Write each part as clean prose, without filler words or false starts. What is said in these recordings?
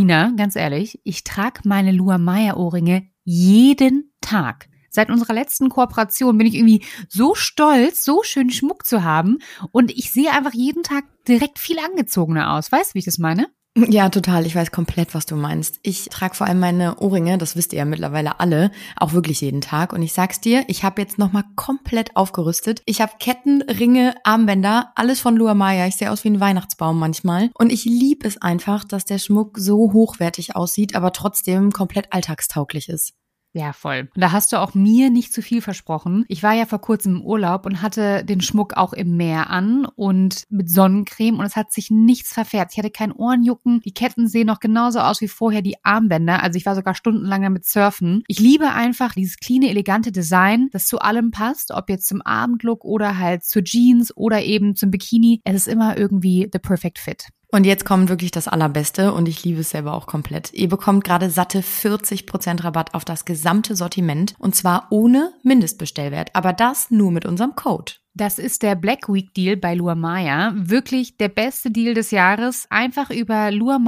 Nina, ganz ehrlich, ich trage meine Lua Meyer Ohrringe jeden Tag. Seit unserer letzten Kooperation bin ich irgendwie so stolz, so schön Schmuck zu haben und ich sehe einfach jeden Tag direkt viel angezogener aus. Weißt du, wie ich das meine? Ja, total. Ich weiß komplett, was du meinst. Ich trage vor allem meine Ohrringe, das wisst ihr ja mittlerweile alle, auch wirklich jeden Tag. Und ich sag's dir, ich habe jetzt nochmal komplett aufgerüstet. Ich habe Ketten, Ringe, Armbänder, alles von Lua Meyer. Ich sehe aus wie ein Weihnachtsbaum manchmal. Und ich liebe es einfach, dass der Schmuck so hochwertig aussieht, aber trotzdem komplett alltagstauglich ist. Ja, voll. Und da hast du auch mir nicht zu viel versprochen. Ich war ja vor kurzem im Urlaub und hatte den Schmuck auch im Meer an und mit Sonnencreme und es hat sich nichts verfärbt. Ich hatte kein Ohrenjucken. Die Ketten sehen noch genauso aus wie vorher, die Armbänder. Also ich war sogar stundenlang damit surfen. Ich liebe einfach dieses clean, elegante Design, das zu allem passt, ob jetzt zum Abendlook oder halt zur Jeans oder eben zum Bikini. Es ist immer irgendwie the perfect fit. Und jetzt kommt wirklich das Allerbeste und ich liebe es selber auch komplett. Ihr bekommt gerade satte 40% Rabatt auf das gesamte Sortiment und zwar ohne Mindestbestellwert, aber das nur mit unserem Code. Das ist der Black Week Deal bei Lua Meyer. Wirklich der beste Deal des Jahres. Einfach über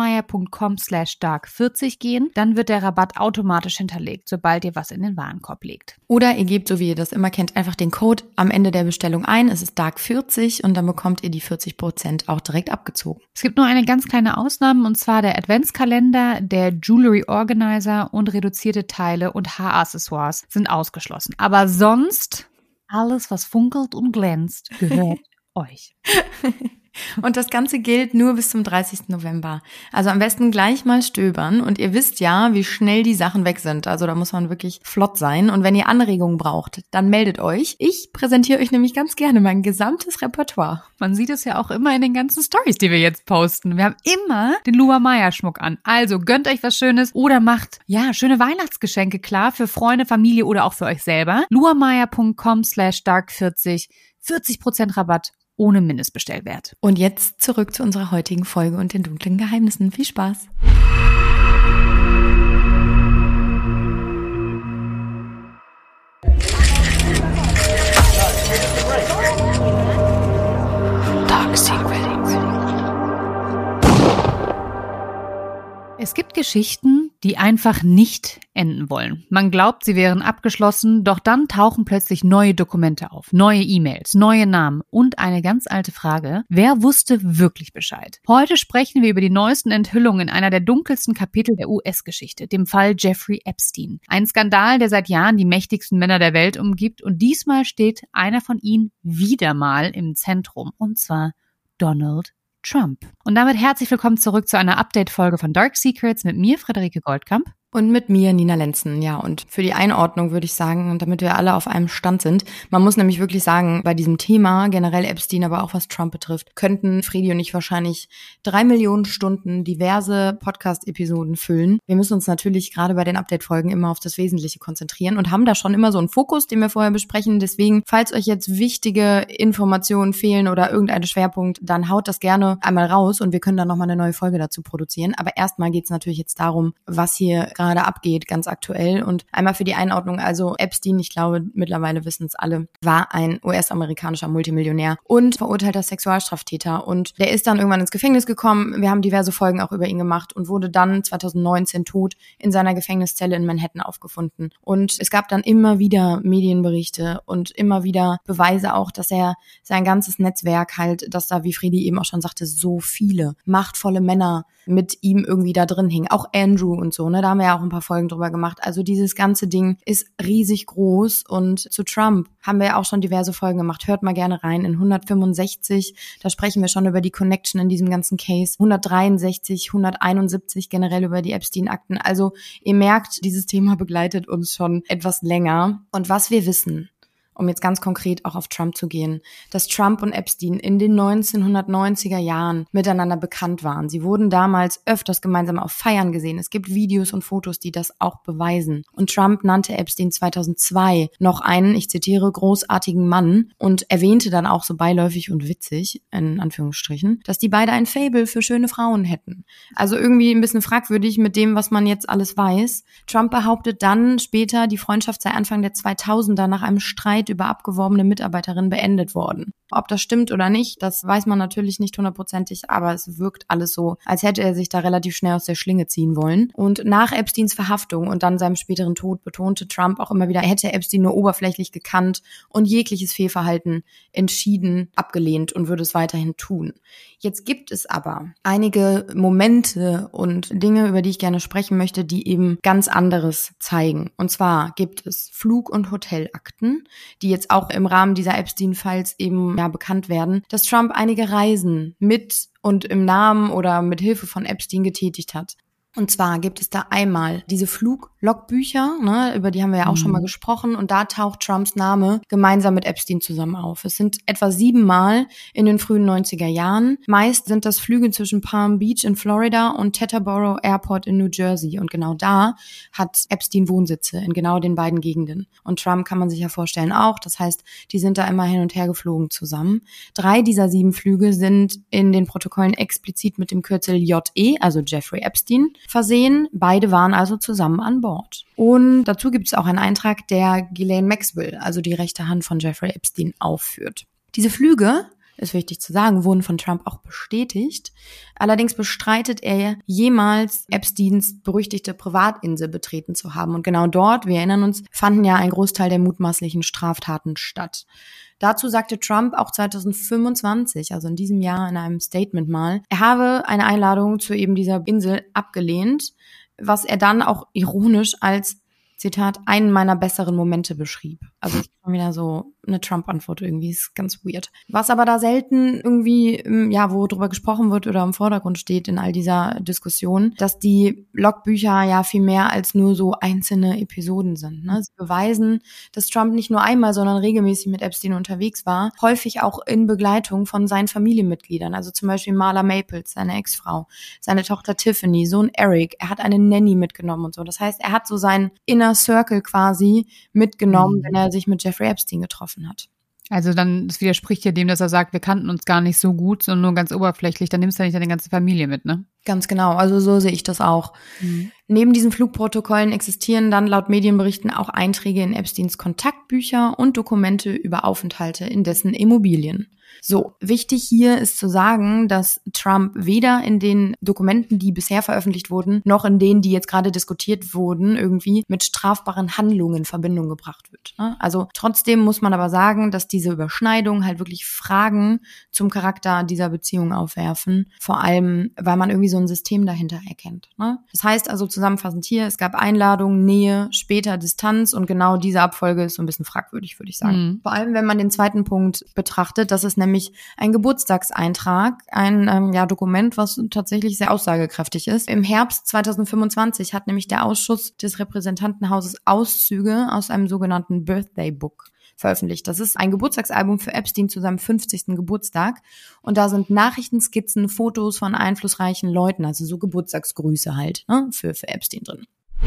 luameyer.com/dark40 gehen. Dann wird der Rabatt automatisch hinterlegt, sobald ihr was in den Warenkorb legt. Oder ihr gebt, so wie ihr das immer kennt, einfach den Code am Ende der Bestellung ein. Es ist dark40 und dann bekommt ihr die 40% auch direkt abgezogen. Es gibt nur eine ganz kleine Ausnahme und zwar der Adventskalender, der Jewelry Organizer und reduzierte Teile und Haaraccessoires sind ausgeschlossen. Aber sonst alles, was funkelt und glänzt, gehört euch. Und das Ganze gilt nur bis zum 30. November. Also am besten gleich mal stöbern. Und ihr wisst ja, wie schnell die Sachen weg sind. Also da muss man wirklich flott sein. Und wenn ihr Anregungen braucht, dann meldet euch. Ich präsentiere euch nämlich ganz gerne mein gesamtes Repertoire. Man sieht es ja auch immer in den ganzen Stories, die wir jetzt posten. Wir haben immer den Lua Meyer Schmuck an. Also gönnt euch was Schönes oder macht, ja, schöne Weihnachtsgeschenke klar für Freunde, Familie oder auch für euch selber. luameyer.com/dark40, 40% Rabatt. Ohne Mindestbestellwert. Und jetzt zurück zu unserer heutigen Folge und den dunklen Geheimnissen. Viel Spaß! Dark Secrets. Es gibt Geschichten, die einfach nicht enden wollen. Man glaubt, sie wären abgeschlossen, doch dann tauchen plötzlich neue Dokumente auf, neue E-Mails, neue Namen und eine ganz alte Frage: Wer wusste wirklich Bescheid? Heute sprechen wir über die neuesten Enthüllungen in einer der dunkelsten Kapitel der US-Geschichte, dem Fall Jeffrey Epstein. Ein Skandal, der seit Jahren die mächtigsten Männer der Welt umgibt und diesmal steht einer von ihnen wieder mal im Zentrum, und zwar Donald Trump. Und damit herzlich willkommen zurück zu einer Update-Folge von Dark Secrets mit mir, Friederike Goldkamp. Und mit mir, Nina Lenzen, ja. Und für die Einordnung würde ich sagen, und damit wir alle auf einem Stand sind, man muss nämlich wirklich sagen, bei diesem Thema, generell Epstein, aber auch was Trump betrifft, könnten Fredi und ich wahrscheinlich 3 Millionen Stunden diverse Podcast-Episoden füllen. Wir müssen uns natürlich gerade bei den Update-Folgen immer auf das Wesentliche konzentrieren und haben da schon immer so einen Fokus, den wir vorher besprechen. Deswegen, falls euch jetzt wichtige Informationen fehlen oder irgendein Schwerpunkt, dann haut das gerne einmal raus und wir können dann nochmal eine neue Folge dazu produzieren. Aber erstmal geht es natürlich jetzt darum, was hier gerade abgeht, ganz aktuell. Und einmal für die Einordnung, also Epstein, ich glaube, mittlerweile wissen es alle, war ein US-amerikanischer Multimillionär und verurteilter Sexualstraftäter. Und der ist dann irgendwann ins Gefängnis gekommen. Wir haben diverse Folgen auch über ihn gemacht und wurde dann 2019 tot in seiner Gefängniszelle in Manhattan aufgefunden. Und es gab dann immer wieder Medienberichte und immer wieder Beweise auch, dass er sein ganzes Netzwerk halt, dass da, wie Fredi eben auch schon sagte, so viele machtvolle Männer mit ihm irgendwie da drin hingen. Auch Andrew und so, ne? Da haben wir ja auch ein paar Folgen drüber gemacht. Also dieses ganze Ding ist riesig groß und zu Trump haben wir ja auch schon diverse Folgen gemacht. Hört mal gerne rein. In 165, da sprechen wir schon über die Connection in diesem ganzen Case. 163, 171 generell über die Epstein-Akten. Also ihr merkt, dieses Thema begleitet uns schon etwas länger. Und was wir wissen, um jetzt ganz konkret auch auf Trump zu gehen, dass Trump und Epstein in den 1990er Jahren miteinander bekannt waren. Sie wurden damals öfters gemeinsam auf Feiern gesehen. Es gibt Videos und Fotos, die das auch beweisen. Und Trump nannte Epstein 2002 noch einen, ich zitiere, großartigen Mann und erwähnte dann auch so beiläufig und witzig, in Anführungsstrichen, dass die beide ein Faible für schöne Frauen hätten. Also irgendwie ein bisschen fragwürdig mit dem, was man jetzt alles weiß. Trump behauptet dann später, die Freundschaft sei Anfang der 2000er nach einem Streit über abgeworbene Mitarbeiterin beendet worden. Ob das stimmt oder nicht, das weiß man natürlich nicht hundertprozentig, aber es wirkt alles so, als hätte er sich da relativ schnell aus der Schlinge ziehen wollen. Und nach Epsteins Verhaftung und dann seinem späteren Tod betonte Trump auch immer wieder, er hätte Epstein nur oberflächlich gekannt und jegliches Fehlverhalten entschieden abgelehnt und würde es weiterhin tun. Jetzt gibt es aber einige Momente und Dinge, über die ich gerne sprechen möchte, die eben ganz anderes zeigen. Und zwar gibt es Flug- und Hotelakten, die jetzt auch im Rahmen dieser Epstein-Files eben bekannt werden, dass Trump einige Reisen mit und im Namen oder mit Hilfe von Epstein getätigt hat. Und zwar gibt es da einmal diese Fluglogbücher, über die haben wir ja auch schon mal gesprochen, und da taucht Trumps Name gemeinsam mit Epstein zusammen auf. Es sind etwa 7 Mal in den frühen 90er Jahren. Meist sind das Flüge zwischen Palm Beach in Florida und Teterboro Airport in New Jersey. Und genau da hat Epstein Wohnsitze, in genau den beiden Gegenden. Und Trump kann man sich ja vorstellen auch. Das heißt, die sind da immer hin und her geflogen zusammen. 3 dieser 7 Flüge sind in den Protokollen explizit mit dem Kürzel JE, also Jeffrey Epstein, versehen. Beide waren also zusammen an Bord. Und dazu gibt es auch einen Eintrag, der Ghislaine Maxwell, also die rechte Hand von Jeffrey Epstein, aufführt. Diese Flüge, ist wichtig zu sagen, wurden von Trump auch bestätigt. Allerdings bestreitet er jemals Epsteins berüchtigte Privatinsel betreten zu haben. Und genau dort, wir erinnern uns, fanden ja ein Großteil der mutmaßlichen Straftaten statt. Dazu sagte Trump auch 2025, also in diesem Jahr, in einem Statement mal, er habe eine Einladung zu eben dieser Insel abgelehnt, was er dann auch ironisch als, Zitat, einen meiner besseren Momente beschrieb. Also schon wieder so eine Trump-Antwort irgendwie, ist ganz weird. Was aber da selten irgendwie, wo drüber gesprochen wird oder im Vordergrund steht in all dieser Diskussion, dass die Logbücher ja viel mehr als nur so einzelne Episoden sind. Ne? Sie beweisen, dass Trump nicht nur einmal, sondern regelmäßig mit Epstein unterwegs war, häufig auch in Begleitung von seinen Familienmitgliedern, also zum Beispiel Marla Maples, seine Ex-Frau, seine Tochter Tiffany, Sohn Eric, er hat eine Nanny mitgenommen und so. Das heißt, er hat so seinen Inner Circle quasi mitgenommen, wenn er sich mit Jeffrey Epstein getroffen hat. Also dann, das widerspricht ja dem, dass er sagt, wir kannten uns gar nicht so gut, sondern nur ganz oberflächlich. Dann nimmst du ja nicht deine ganze Familie mit, ne? Ganz genau, also so sehe ich das auch. Neben diesen Flugprotokollen existieren dann laut Medienberichten auch Einträge in Epsteins Kontaktbücher und Dokumente über Aufenthalte in dessen Immobilien. So, wichtig hier ist zu sagen, dass Trump weder in den Dokumenten, die bisher veröffentlicht wurden, noch in denen, die jetzt gerade diskutiert wurden, irgendwie mit strafbaren Handlungen in Verbindung gebracht wird. Also trotzdem muss man aber sagen, dass diese Überschneidungen halt wirklich Fragen zum Charakter dieser Beziehung aufwerfen, vor allem, weil man irgendwie so ein System dahinter erkennt. Das heißt also zusammenfassend hier, es gab Einladung, Nähe, später Distanz und genau diese Abfolge ist so ein bisschen fragwürdig, würde ich sagen. Vor allem, wenn man den zweiten Punkt betrachtet, das ist nämlich ein Geburtstagseintrag, ein Dokument, was tatsächlich sehr aussagekräftig ist. Im Herbst 2025 hat nämlich der Ausschuss des Repräsentantenhauses Auszüge aus einem sogenannten Birthday Book veröffentlicht. Das ist ein Geburtstagsalbum für Epstein zu seinem 50. Geburtstag. Und da sind Nachrichten, Skizzen, Fotos von einflussreichen Leuten, also so Geburtstagsgrüße halt, für Epstein drin.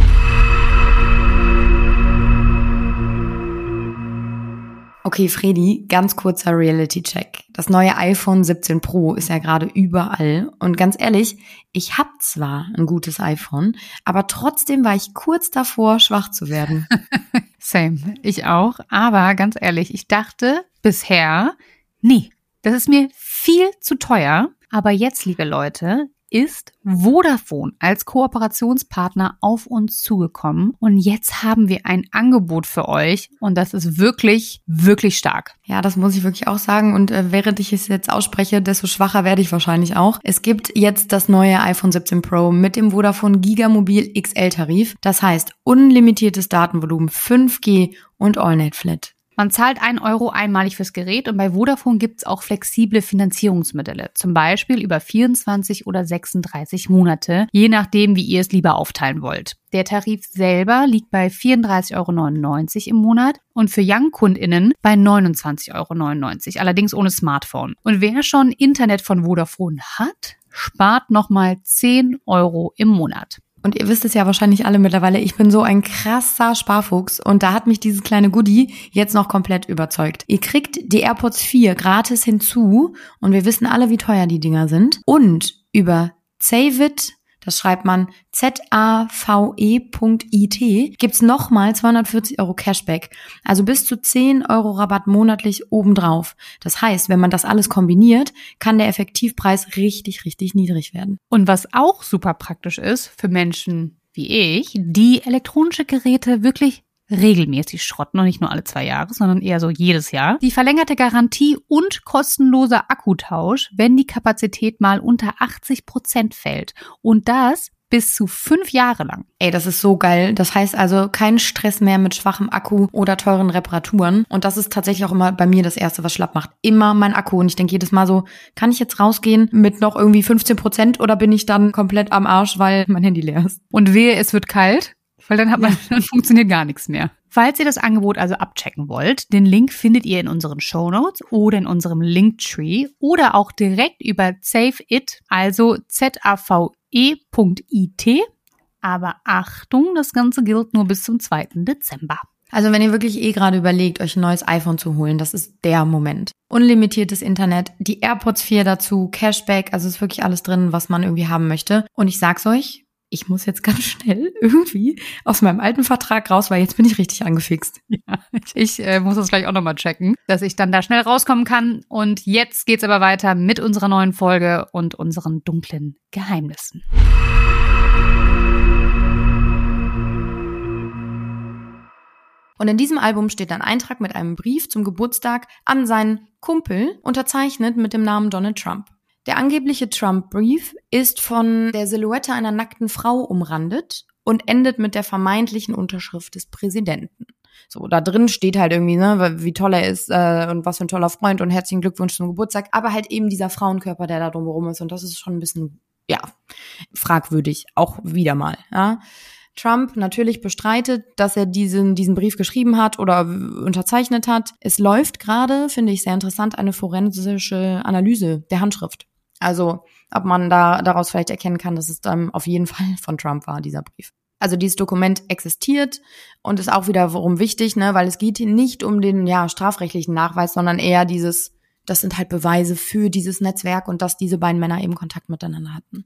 Okay, Fredi, ganz kurzer Reality-Check. Das neue iPhone 17 Pro ist ja gerade überall. Und ganz ehrlich, ich habe zwar ein gutes iPhone, aber trotzdem war ich kurz davor, schwach zu werden. Same, ich auch. Aber ganz ehrlich, ich dachte bisher, nee, das ist mir viel zu teuer. Aber jetzt, liebe Leute, ist Vodafone als Kooperationspartner auf uns zugekommen. Und jetzt haben wir ein Angebot für euch. Und das ist wirklich, wirklich stark. Ja, das muss ich wirklich auch sagen. Und während ich es jetzt ausspreche, desto schwacher werde ich wahrscheinlich auch. Es gibt jetzt das neue iPhone 17 Pro mit dem Vodafone Gigamobil XL-Tarif. Das heißt unlimitiertes Datenvolumen, 5G und AllNet Flat. Man zahlt 1 Euro einmalig fürs Gerät und bei Vodafone gibt's auch flexible Finanzierungsmodelle, zum Beispiel über 24 oder 36 Monate, je nachdem, wie ihr es lieber aufteilen wollt. Der Tarif selber liegt bei 34,99 € im Monat und für Young-KundInnen bei 29,99 €, allerdings ohne Smartphone. Und wer schon Internet von Vodafone hat, spart nochmal 10 € im Monat. Und ihr wisst es ja wahrscheinlich alle mittlerweile, ich bin so ein krasser Sparfuchs und da hat mich dieses kleine Goodie jetzt noch komplett überzeugt. Ihr kriegt die AirPods 4 gratis hinzu und wir wissen alle, wie teuer die Dinger sind. Und über Saveit, das schreibt man zave.it, gibt's nochmal 240 € Cashback. Also bis zu 10 € Rabatt monatlich obendrauf. Das heißt, wenn man das alles kombiniert, kann der Effektivpreis richtig, richtig niedrig werden. Und was auch super praktisch ist für Menschen wie ich, die elektronische Geräte wirklich regelmäßig schrotten und nicht nur alle 2 Jahre, sondern eher so jedes Jahr. Die verlängerte Garantie und kostenloser Akkutausch, wenn die Kapazität mal unter 80% fällt. Und das bis zu 5 Jahre lang. Ey, das ist so geil. Das heißt also kein Stress mehr mit schwachem Akku oder teuren Reparaturen. Und das ist tatsächlich auch immer bei mir das Erste, was schlapp macht. Immer mein Akku. Und ich denke jedes Mal so, kann ich jetzt rausgehen mit noch irgendwie 15% oder bin ich dann komplett am Arsch, weil mein Handy leer ist? Und wehe, es wird kalt, weil dann dann funktioniert gar nichts mehr. Falls ihr das Angebot also abchecken wollt, den Link findet ihr in unseren Shownotes oder in unserem Linktree oder auch direkt über ZaveIt, also ZAVE.it. Aber Achtung, das Ganze gilt nur bis zum 2. Dezember. Also wenn ihr wirklich gerade überlegt, euch ein neues iPhone zu holen, das ist der Moment. Unlimitiertes Internet, die AirPods 4 dazu, Cashback, also ist wirklich alles drin, was man irgendwie haben möchte. Und ich sag's euch, ich muss jetzt ganz schnell irgendwie aus meinem alten Vertrag raus, weil jetzt bin ich richtig angefixt. Ja, ich muss das gleich auch nochmal checken, dass ich dann da schnell rauskommen kann. Und jetzt geht's aber weiter mit unserer neuen Folge und unseren dunklen Geheimnissen. Und in diesem Album steht ein Eintrag mit einem Brief zum Geburtstag an seinen Kumpel, unterzeichnet mit dem Namen Donald Trump. Der angebliche Trump-Brief ist von der Silhouette einer nackten Frau umrandet und endet mit der vermeintlichen Unterschrift des Präsidenten. So, da drin steht halt irgendwie, ne, wie toll er ist und was für ein toller Freund und herzlichen Glückwunsch zum Geburtstag, aber halt eben dieser Frauenkörper, der da drumherum ist und das ist schon ein bisschen, ja, fragwürdig, auch wieder mal, ja. Trump natürlich bestreitet, dass er diesen Brief geschrieben hat oder unterzeichnet hat. Es läuft gerade, finde ich sehr interessant, eine forensische Analyse der Handschrift. Also ob man daraus vielleicht erkennen kann, dass es dann auf jeden Fall von Trump war, dieser Brief. Also dieses Dokument existiert und ist auch wiederum wichtig, ne, weil es geht nicht um den strafrechtlichen Nachweis, sondern eher das sind halt Beweise für dieses Netzwerk und dass diese beiden Männer eben Kontakt miteinander hatten.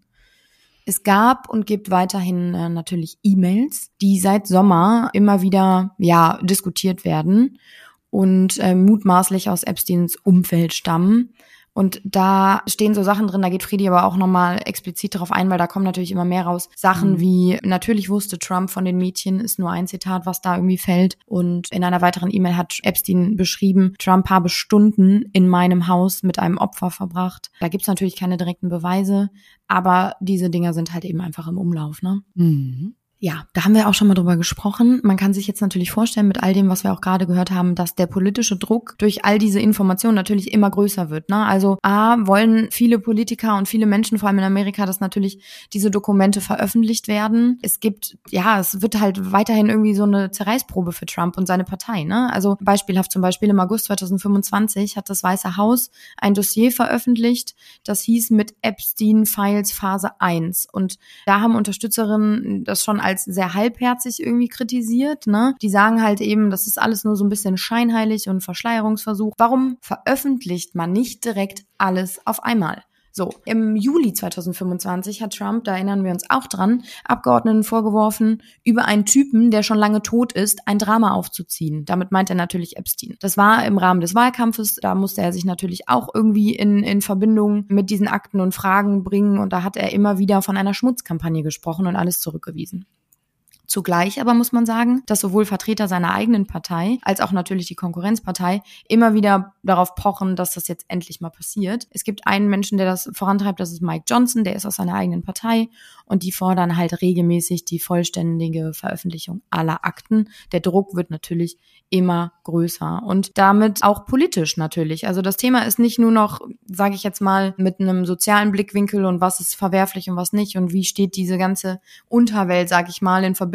Es gab und gibt weiterhin natürlich E-Mails, die seit Sommer immer wieder diskutiert werden und mutmaßlich aus Epsteins Umfeld stammen. Und da stehen so Sachen drin, da geht Fredi aber auch nochmal explizit darauf ein, weil da kommen natürlich immer mehr raus. Sachen wie, natürlich wusste Trump von den Mädchen, ist nur ein Zitat, was da irgendwie fällt. Und in einer weiteren E-Mail hat Epstein beschrieben, Trump habe Stunden in meinem Haus mit einem Opfer verbracht. Da gibt's natürlich keine direkten Beweise, aber diese Dinger sind halt eben einfach im Umlauf, ne? Mhm. Ja, da haben wir auch schon mal drüber gesprochen. Man kann sich jetzt natürlich vorstellen, mit all dem, was wir auch gerade gehört haben, dass der politische Druck durch all diese Informationen natürlich immer größer wird, ne? Also wollen viele Politiker und viele Menschen, vor allem in Amerika, dass natürlich diese Dokumente veröffentlicht werden. Es wird halt weiterhin irgendwie so eine Zerreißprobe für Trump und seine Partei, ne? Also beispielhaft zum Beispiel im August 2025 hat das Weiße Haus ein Dossier veröffentlicht, das hieß mit Epstein Files Phase 1. Und da haben Unterstützerinnen das schon als sehr halbherzig irgendwie kritisiert, ne? Die sagen halt eben, das ist alles nur so ein bisschen scheinheilig und Verschleierungsversuch. Warum veröffentlicht man nicht direkt alles auf einmal? So, im Juli 2025 hat Trump, da erinnern wir uns auch dran, Abgeordneten vorgeworfen, über einen Typen, der schon lange tot ist, ein Drama aufzuziehen. Damit meint er natürlich Epstein. Das war im Rahmen des Wahlkampfes, da musste er sich natürlich auch irgendwie in Verbindung mit diesen Akten und Fragen bringen und da hat er immer wieder von einer Schmutzkampagne gesprochen und alles zurückgewiesen. Zugleich aber muss man sagen, dass sowohl Vertreter seiner eigenen Partei als auch natürlich die Konkurrenzpartei immer wieder darauf pochen, dass das jetzt endlich mal passiert. Es gibt einen Menschen, der das vorantreibt, das ist Mike Johnson, der ist aus seiner eigenen Partei und die fordern halt regelmäßig die vollständige Veröffentlichung aller Akten. Der Druck wird natürlich immer größer und damit auch politisch natürlich. Also das Thema ist nicht nur noch, sage ich jetzt mal, mit einem sozialen Blickwinkel und was ist verwerflich und was nicht und wie steht diese ganze Unterwelt, sage ich mal, in Verbindung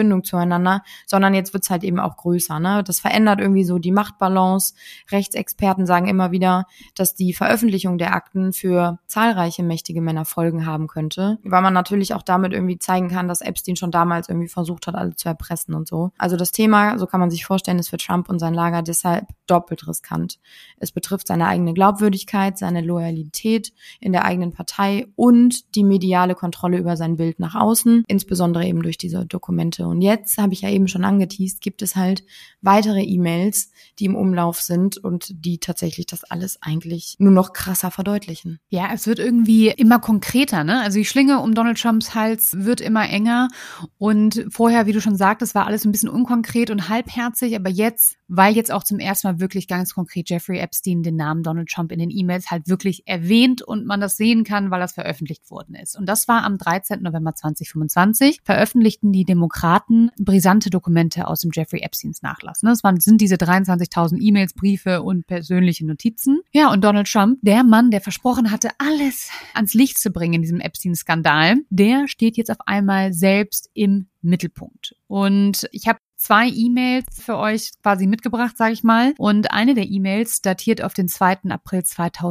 Verbindung zueinander, sondern jetzt wird's halt eben auch größer, ne? Das verändert irgendwie so die Machtbalance. Rechtsexperten sagen immer wieder, dass die Veröffentlichung der Akten für zahlreiche mächtige Männer Folgen haben könnte, weil man natürlich auch damit irgendwie zeigen kann, dass Epstein schon damals irgendwie versucht hat, alle zu erpressen und so. Also das Thema, so kann man sich vorstellen, ist für Trump und sein Lager deshalb doppelt riskant. Es betrifft seine eigene Glaubwürdigkeit, seine Loyalität in der eigenen Partei und die mediale Kontrolle über sein Bild nach außen, insbesondere eben durch diese Dokumente. Und jetzt, habe ich ja eben schon angeteast, gibt es halt weitere E-Mails, die im Umlauf sind und die tatsächlich das alles eigentlich nur noch krasser verdeutlichen. Ja, es wird irgendwie immer konkreter, ne? Also die Schlinge um Donald Trumps Hals wird immer enger und vorher, wie du schon sagtest, war alles ein bisschen unkonkret und halbherzig, aber jetzt, weil jetzt auch zum ersten Mal wirklich ganz konkret Jeffrey Epstein den Namen Donald Trump in den E-Mails halt wirklich erwähnt und man das sehen kann, weil das veröffentlicht worden ist. Und das war am 13. November 2025, veröffentlichten die Demokraten brisante Dokumente aus dem Jeffrey Epsteins Nachlass. Das sind diese 23.000 E-Mails, Briefe und persönliche Notizen. Ja, und Donald Trump, der Mann, der versprochen hatte, alles ans Licht zu bringen in diesem Epstein-Skandal, der steht jetzt auf einmal selbst im Mittelpunkt. Und ich habe 2 E-Mails für euch quasi mitgebracht, sage ich mal. Und eine der E-Mails datiert auf den 2. April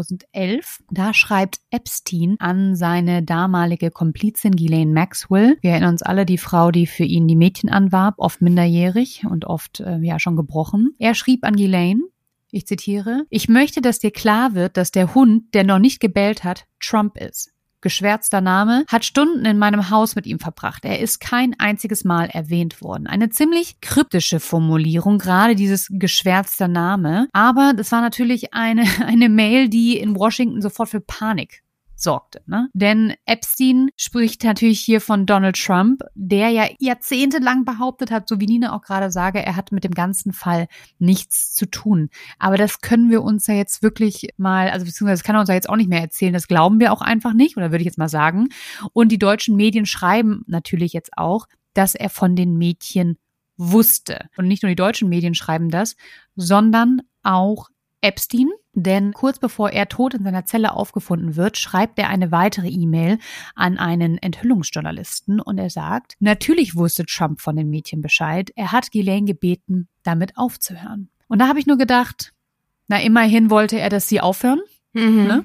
2011. Da schreibt Epstein an seine damalige Komplizin Ghislaine Maxwell. Wir erinnern uns alle, die Frau, die für ihn die Mädchen anwarb, oft minderjährig und oft schon gebrochen. Er schrieb an Ghislaine, ich zitiere, ich möchte, dass dir klar wird, dass der Hund, der noch nicht gebellt hat, Trump ist. Geschwärzter Name, hat Stunden in meinem Haus mit ihm verbracht. Er ist kein einziges Mal erwähnt worden. Eine ziemlich kryptische Formulierung, gerade dieses geschwärzter Name. Aber das war natürlich eine Mail, die in Washington sofort für Panik sorgte, ne? Denn Epstein spricht natürlich hier von Donald Trump, der ja jahrzehntelang behauptet hat, so wie Nina auch gerade sage, er hat mit dem ganzen Fall nichts zu tun. Aber das können wir uns ja jetzt wirklich mal, also beziehungsweise das kann er uns ja jetzt auch nicht mehr erzählen, das glauben wir auch einfach nicht, oder würde ich jetzt mal sagen. Und die deutschen Medien schreiben natürlich jetzt auch, dass er von den Mädchen wusste. Und nicht nur die deutschen Medien schreiben das, sondern auch Epstein, denn kurz bevor er tot in seiner Zelle aufgefunden wird, schreibt er eine weitere E-Mail an einen Enthüllungsjournalisten und er sagt, natürlich wusste Trump von den Mädchen Bescheid, er hat Ghislaine gebeten, damit aufzuhören. Und da habe ich nur gedacht, na immerhin wollte er, dass sie aufhören, ne?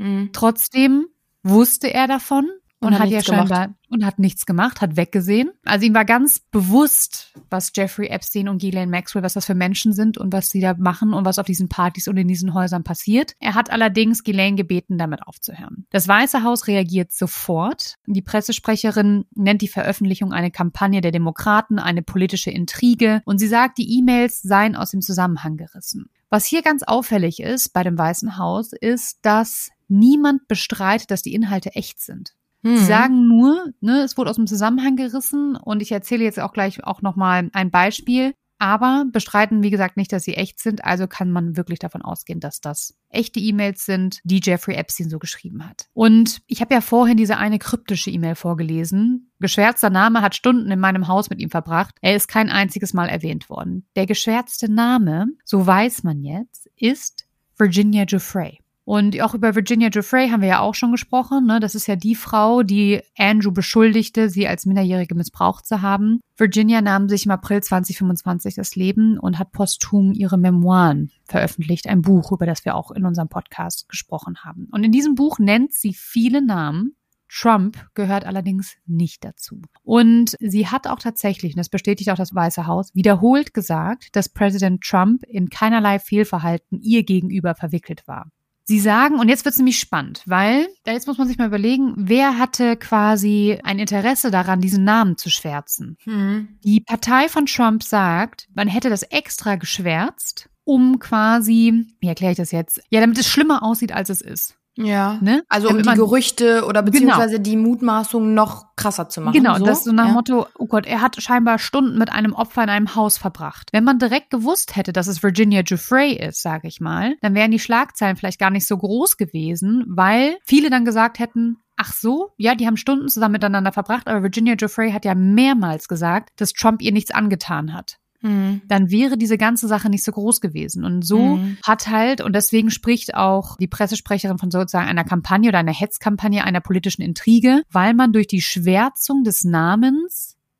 Trotzdem wusste er davon und hat ja scheinbar und hat nichts gemacht, hat weggesehen. Also ihm war ganz bewusst, was Jeffrey Epstein und Ghislaine Maxwell, was das für Menschen sind und was sie da machen und was auf diesen Partys und in diesen Häusern passiert. Er hat allerdings Ghislaine gebeten, damit aufzuhören. Das Weiße Haus reagiert sofort. Die Pressesprecherin nennt die Veröffentlichung eine Kampagne der Demokraten, eine politische Intrige und sie sagt, die E-Mails seien aus dem Zusammenhang gerissen. Was hier ganz auffällig ist bei dem Weißen Haus, ist, dass niemand bestreitet, dass die Inhalte echt sind. Sie sagen nur, ne, es wurde aus dem Zusammenhang gerissen und ich erzähle jetzt auch gleich auch nochmal ein Beispiel, aber bestreiten, wie gesagt, nicht, dass sie echt sind, also kann man wirklich davon ausgehen, dass das echte E-Mails sind, die Jeffrey Epstein so geschrieben hat. Und ich habe ja vorhin diese eine kryptische E-Mail vorgelesen. Geschwärzter Name, hat Stunden in meinem Haus mit ihm verbracht. Er ist kein einziges Mal erwähnt worden. Der geschwärzte Name, so weiß man jetzt, ist Virginia Giuffre. Und auch über Virginia Giuffre haben wir ja auch schon gesprochen, ne? Das ist ja die Frau, die Andrew beschuldigte, sie als Minderjährige missbraucht zu haben. Virginia nahm sich im April 2025 das Leben und hat posthum ihre Memoiren veröffentlicht, ein Buch, über das wir auch in unserem Podcast gesprochen haben. Und in diesem Buch nennt sie viele Namen. Trump gehört allerdings nicht dazu. Und sie hat auch tatsächlich, und das bestätigt auch das Weiße Haus, wiederholt gesagt, dass Präsident Trump in keinerlei Fehlverhalten ihr gegenüber verwickelt war. Sie sagen, und jetzt wird es nämlich spannend, weil jetzt muss man sich mal überlegen, wer hatte quasi ein Interesse daran, diesen Namen zu schwärzen. Die Partei von Trump sagt, man hätte das extra geschwärzt, um quasi, wie erkläre ich das jetzt? Ja, damit es schlimmer aussieht, als es ist. Ja, ne? Also um die Gerüchte oder beziehungsweise die Mutmaßungen noch krasser zu machen. Genau, das so nach dem Motto, oh Gott, er hat scheinbar Stunden mit einem Opfer in einem Haus verbracht. Wenn man direkt gewusst hätte, dass es Virginia Giuffre ist, sage ich mal, dann wären die Schlagzeilen vielleicht gar nicht so groß gewesen, weil viele dann gesagt hätten, ach so, ja, die haben Stunden zusammen miteinander verbracht, aber Virginia Giuffre hat ja mehrmals gesagt, dass Trump ihr nichts angetan hat. Dann wäre diese ganze Sache nicht so groß gewesen. Und so hat halt, und deswegen spricht auch die Pressesprecherin von sozusagen einer Kampagne oder einer Hetzkampagne, einer politischen Intrige, weil man durch die Schwärzung des Namens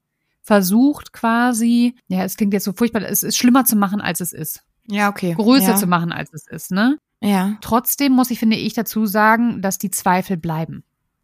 versucht quasi, ja, es klingt jetzt so furchtbar, es ist schlimmer zu machen, als es ist. Ja, okay. Größer zu machen, als es ist, ne? Ja. Trotzdem finde ich, dazu sagen, dass die Zweifel bleiben.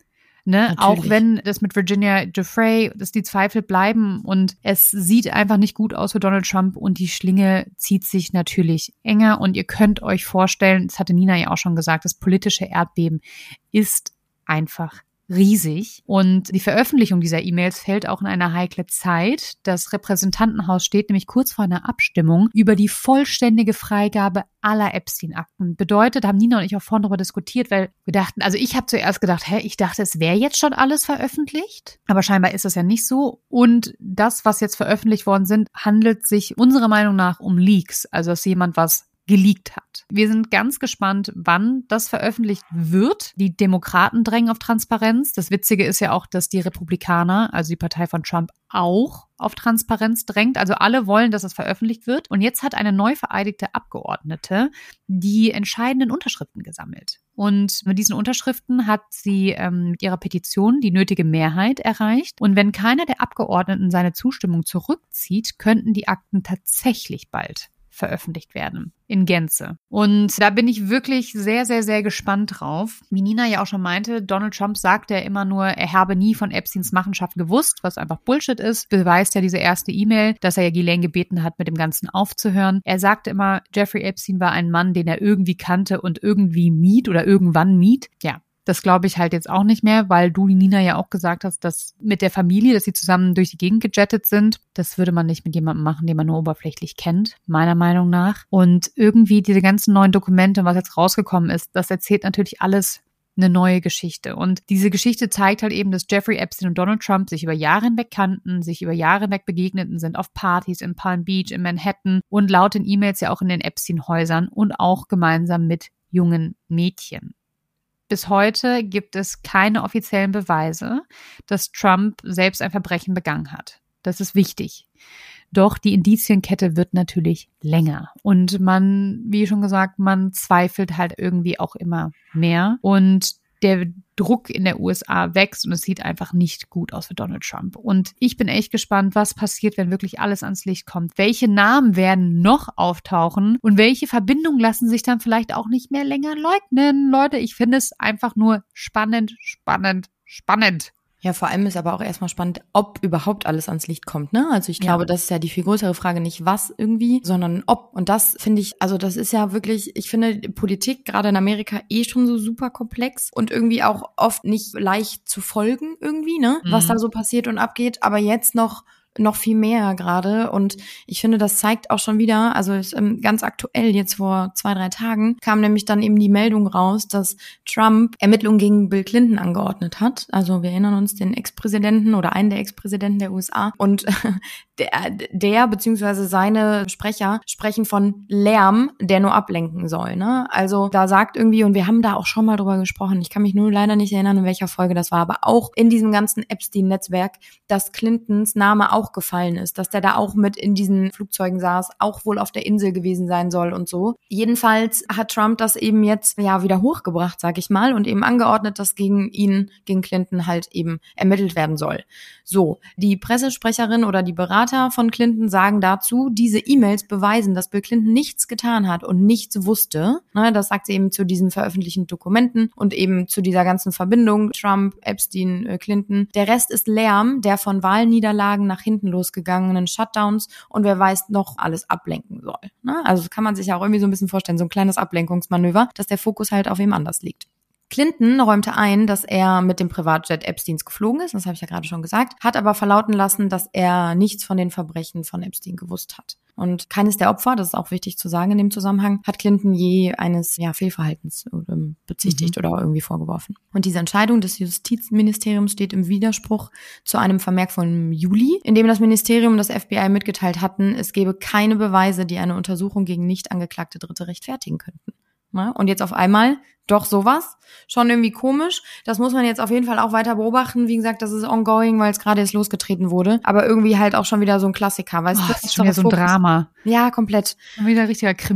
Ne? Auch wenn das mit Virginia Giuffre, dass die Zweifel bleiben und es sieht einfach nicht gut aus für Donald Trump und die Schlinge zieht sich natürlich enger und ihr könnt euch vorstellen, das hatte Nina ja auch schon gesagt, das politische Erdbeben ist einfach riesig und die Veröffentlichung dieser E-Mails fällt auch in eine heikle Zeit. Das Repräsentantenhaus steht nämlich kurz vor einer Abstimmung über die vollständige Freigabe aller Epstein-Akten. Bedeutet, haben Nina und ich auch vorhin darüber diskutiert, weil wir dachten, also ich habe zuerst gedacht, ich dachte, es wäre jetzt schon alles veröffentlicht, aber scheinbar ist es ja nicht so und das, was jetzt veröffentlicht worden sind, handelt sich unserer Meinung nach um Leaks, also dass jemand was geleakt hat. Wir sind ganz gespannt, wann das veröffentlicht wird. Die Demokraten drängen auf Transparenz. Das Witzige ist ja auch, dass die Republikaner, also die Partei von Trump, auch auf Transparenz drängt. Also alle wollen, dass es veröffentlicht wird. Und jetzt hat eine neu vereidigte Abgeordnete die entscheidenden Unterschriften gesammelt. Und mit diesen Unterschriften hat sie mit ihrer Petition die nötige Mehrheit erreicht. Und wenn keiner der Abgeordneten seine Zustimmung zurückzieht, könnten die Akten tatsächlich bald veröffentlicht werden. In Gänze. Und da bin ich wirklich sehr, sehr, sehr gespannt drauf. Wie Nina ja auch schon meinte, Donald Trump sagt ja immer nur, er habe nie von Epsteins Machenschaften gewusst, was einfach Bullshit ist. Beweist ja diese erste E-Mail, dass er ja Ghislaine gebeten hat, mit dem Ganzen aufzuhören. Er sagte immer, Jeffrey Epstein war ein Mann, den er irgendwie kannte und irgendwie mied oder irgendwann mied. Ja. Das glaube ich halt jetzt auch nicht mehr, weil du, Nina, ja auch gesagt hast, dass mit der Familie, dass sie zusammen durch die Gegend gejettet sind, das würde man nicht mit jemandem machen, den man nur oberflächlich kennt, meiner Meinung nach. Und irgendwie diese ganzen neuen Dokumente, was jetzt rausgekommen ist, das erzählt natürlich alles eine neue Geschichte. Und diese Geschichte zeigt halt eben, dass Jeffrey Epstein und Donald Trump sich über Jahre hinweg kannten, sich über Jahre hinweg begegneten sind auf Partys in Palm Beach, in Manhattan und laut den E-Mails ja auch in den Epstein-Häusern und auch gemeinsam mit jungen Mädchen. Bis heute gibt es keine offiziellen Beweise, dass Trump selbst ein Verbrechen begangen hat. Das ist wichtig. Doch die Indizienkette wird natürlich länger. Und man, wie schon gesagt, man zweifelt halt irgendwie auch immer mehr. Und der Druck in der USA wächst und es sieht einfach nicht gut aus für Donald Trump. Und ich bin echt gespannt, was passiert, wenn wirklich alles ans Licht kommt. Welche Namen werden noch auftauchen und welche Verbindungen lassen sich dann vielleicht auch nicht mehr länger leugnen? Leute, ich finde es einfach nur spannend, spannend, spannend. Ja, vor allem ist aber auch erstmal spannend, ob überhaupt alles ans Licht kommt, ne? Also ich glaube, das ist ja die viel größere Frage, nicht was irgendwie, sondern ob. Und das finde ich, also das ist ja wirklich, ich finde Politik gerade in Amerika schon so super komplex und irgendwie auch oft nicht leicht zu folgen irgendwie, ne? Was da so passiert und abgeht, aber jetzt noch viel mehr gerade und ich finde, das zeigt auch schon wieder, also ist ganz aktuell jetzt vor 2-3 Tagen, kam nämlich dann eben die Meldung raus, dass Trump Ermittlungen gegen Bill Clinton angeordnet hat. Also wir erinnern uns, den Ex-Präsidenten oder einen der Ex-Präsidenten der USA und der beziehungsweise seine Sprecher sprechen von Lärm, der nur ablenken soll, ne? Also da sagt irgendwie, und wir haben da auch schon mal drüber gesprochen, ich kann mich nur leider nicht erinnern, in welcher Folge das war, aber auch in diesem ganzen Epstein-Netzwerk, dass Clintons Name auch gefallen ist, dass der da auch mit in diesen Flugzeugen saß, auch wohl auf der Insel gewesen sein soll und so. Jedenfalls hat Trump das eben jetzt ja wieder hochgebracht, sag ich mal, und eben angeordnet, dass gegen Clinton halt eben ermittelt werden soll. So, die Pressesprecherin oder die Berater von Clinton sagen dazu, diese E-Mails beweisen, dass Bill Clinton nichts getan hat und nichts wusste. Das sagt sie eben zu diesen veröffentlichten Dokumenten und eben zu dieser ganzen Verbindung Trump, Epstein, Clinton. Der Rest ist Lärm, der von Wahlniederlagen nach hinten losgegangenen Shutdowns und wer weiß noch alles ablenken soll. Also das kann man sich ja auch irgendwie so ein bisschen vorstellen, so ein kleines Ablenkungsmanöver, dass der Fokus halt auf wem anders liegt. Clinton räumte ein, dass er mit dem Privatjet Epsteins geflogen ist, das habe ich ja gerade schon gesagt, hat aber verlauten lassen, dass er nichts von den Verbrechen von Epstein gewusst hat. Und keines der Opfer, das ist auch wichtig zu sagen in dem Zusammenhang, hat Clinton je eines Fehlverhaltens bezichtigt oder irgendwie vorgeworfen. Und diese Entscheidung des Justizministeriums steht im Widerspruch zu einem Vermerk von Juli, in dem das Ministerium und das FBI mitgeteilt hatten, es gebe keine Beweise, die eine Untersuchung gegen nicht angeklagte Dritte rechtfertigen könnten. Und jetzt auf einmal doch sowas. Schon irgendwie komisch. Das muss man jetzt auf jeden Fall auch weiter beobachten. Wie gesagt, das ist ongoing, weil es gerade jetzt losgetreten wurde. Aber irgendwie halt auch schon wieder so ein Klassiker. Weißt du, das ist schon wieder so ein Drama. Ja, komplett. Wieder ein richtiger Krimi.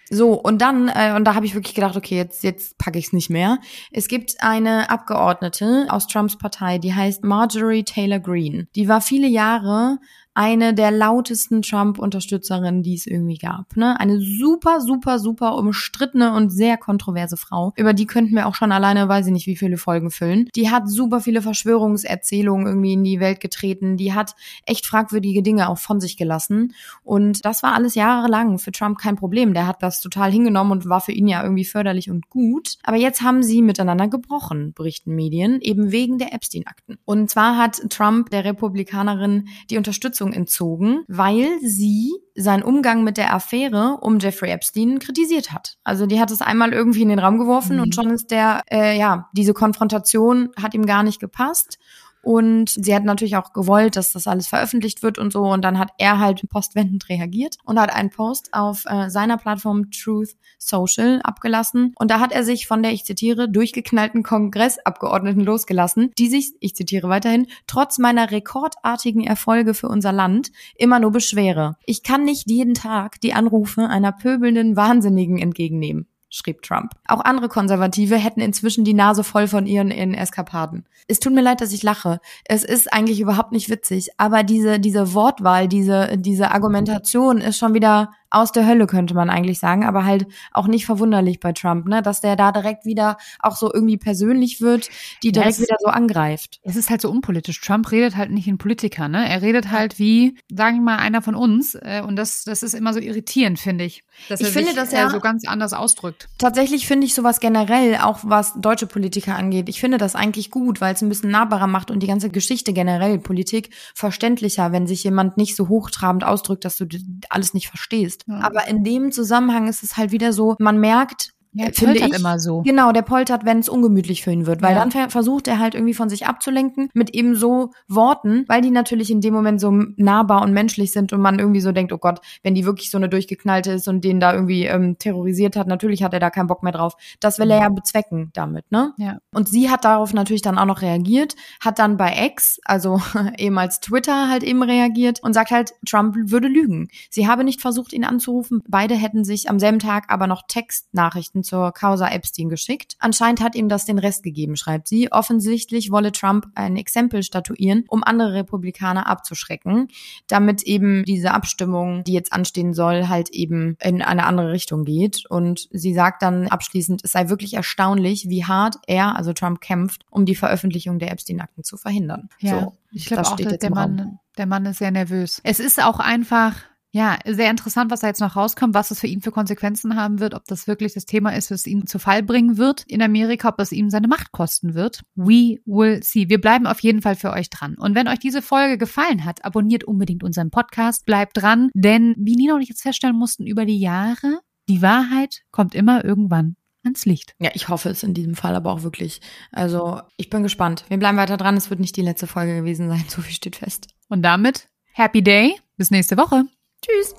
So, und dann, und da habe ich wirklich gedacht, okay, jetzt packe ich es nicht mehr. Es gibt eine Abgeordnete aus Trumps Partei, die heißt Marjorie Taylor Greene. Die war viele Jahre eine der lautesten Trump-Unterstützerinnen, die es irgendwie gab. Ne? Eine super, super, super umstrittene und sehr kontroverse Frau. Über die könnten wir auch schon alleine, weiß ich nicht, wie viele Folgen füllen. Die hat super viele Verschwörungserzählungen irgendwie in die Welt getreten. Die hat echt fragwürdige Dinge auch von sich gelassen. Und das war alles jahrelang für Trump kein Problem. Der hat das total hingenommen und war für ihn ja irgendwie förderlich und gut. Aber jetzt haben sie miteinander gebrochen, berichten Medien, eben wegen der Epstein-Akten. Und zwar hat Trump der Republikanerin die Unterstützung entzogen, weil sie seinen Umgang mit der Affäre um Jeffrey Epstein kritisiert hat. Also die hat es einmal irgendwie in den Raum geworfen und schon ist diese Konfrontation hat ihm gar nicht gepasst. Und sie hat natürlich auch gewollt, dass das alles veröffentlicht wird und so. Und dann hat er halt postwendend reagiert und hat einen Post auf seiner Plattform Truth Social abgelassen. Und da hat er sich von der, ich zitiere, durchgeknallten Kongressabgeordneten losgelassen, die sich, ich zitiere weiterhin, trotz meiner rekordartigen Erfolge für unser Land immer nur beschwere. Ich kann nicht jeden Tag die Anrufe einer pöbelnden Wahnsinnigen entgegennehmen, schrieb Trump. Auch andere Konservative hätten inzwischen die Nase voll von ihren Eskapaden. Es tut mir leid, dass ich lache. Es ist eigentlich überhaupt nicht witzig, aber diese Wortwahl, diese Argumentation ist schon wieder aus der Hölle, könnte man eigentlich sagen, aber halt auch nicht verwunderlich bei Trump, ne, dass der da direkt wieder auch so irgendwie persönlich wird, die direkt wieder so angreift. Es ist halt so unpolitisch. Trump redet halt nicht wie ein Politiker, ne? Er redet halt wie, sagen wir mal, einer von uns. Und das ist immer so irritierend, finde ich. Dass er sich so ganz anders ausdrückt. Tatsächlich finde ich sowas generell, auch was deutsche Politiker angeht, ich finde das eigentlich gut, weil es ein bisschen nahbarer macht und die ganze Geschichte generell, Politik, verständlicher, wenn sich jemand nicht so hochtrabend ausdrückt, dass du alles nicht verstehst. Ja. Aber in dem Zusammenhang ist es halt wieder so, man merkt, ja, poltert immer so. Genau, der poltert, wenn es ungemütlich für ihn wird, weil dann versucht er halt irgendwie von sich abzulenken mit eben so Worten, weil die natürlich in dem Moment so nahbar und menschlich sind und man irgendwie so denkt, oh Gott, wenn die wirklich so eine durchgeknallte ist und den da irgendwie terrorisiert hat, natürlich hat er da keinen Bock mehr drauf. Das will er ja bezwecken damit, ne? Ja. Und sie hat darauf natürlich dann auch noch reagiert, hat dann bei X, also ehemals Twitter, halt eben reagiert und sagt halt, Trump würde lügen. Sie habe nicht versucht, ihn anzurufen. Beide hätten sich am selben Tag aber noch Textnachrichten zur Causa Epstein geschickt. Anscheinend hat ihm das den Rest gegeben, schreibt sie. Offensichtlich wolle Trump ein Exempel statuieren, um andere Republikaner abzuschrecken, damit eben diese Abstimmung, die jetzt anstehen soll, halt eben in eine andere Richtung geht. Und sie sagt dann abschließend, es sei wirklich erstaunlich, wie hart er, also Trump, kämpft, um die Veröffentlichung der Epstein-Akten zu verhindern. Ja, so, ich glaube auch, der Mann ist sehr nervös. Es ist auch einfach sehr interessant, was da jetzt noch rauskommt, was es für ihn für Konsequenzen haben wird, ob das wirklich das Thema ist, was ihn zu Fall bringen wird in Amerika, ob das ihm seine Macht kosten wird. We will see. Wir bleiben auf jeden Fall für euch dran. Und wenn euch diese Folge gefallen hat, abonniert unbedingt unseren Podcast, bleibt dran, denn wie Nina und ich jetzt feststellen mussten über die Jahre, die Wahrheit kommt immer irgendwann ans Licht. Ja, ich hoffe es in diesem Fall aber auch wirklich. Also, ich bin gespannt. Wir bleiben weiter dran. Es wird nicht die letzte Folge gewesen sein. So viel steht fest. Und damit, Happy Day. Bis nächste Woche. Tschüss.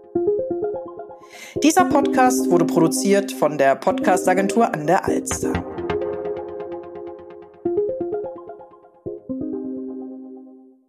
Dieser Podcast wurde produziert von der Podcast-Agentur an der Alster.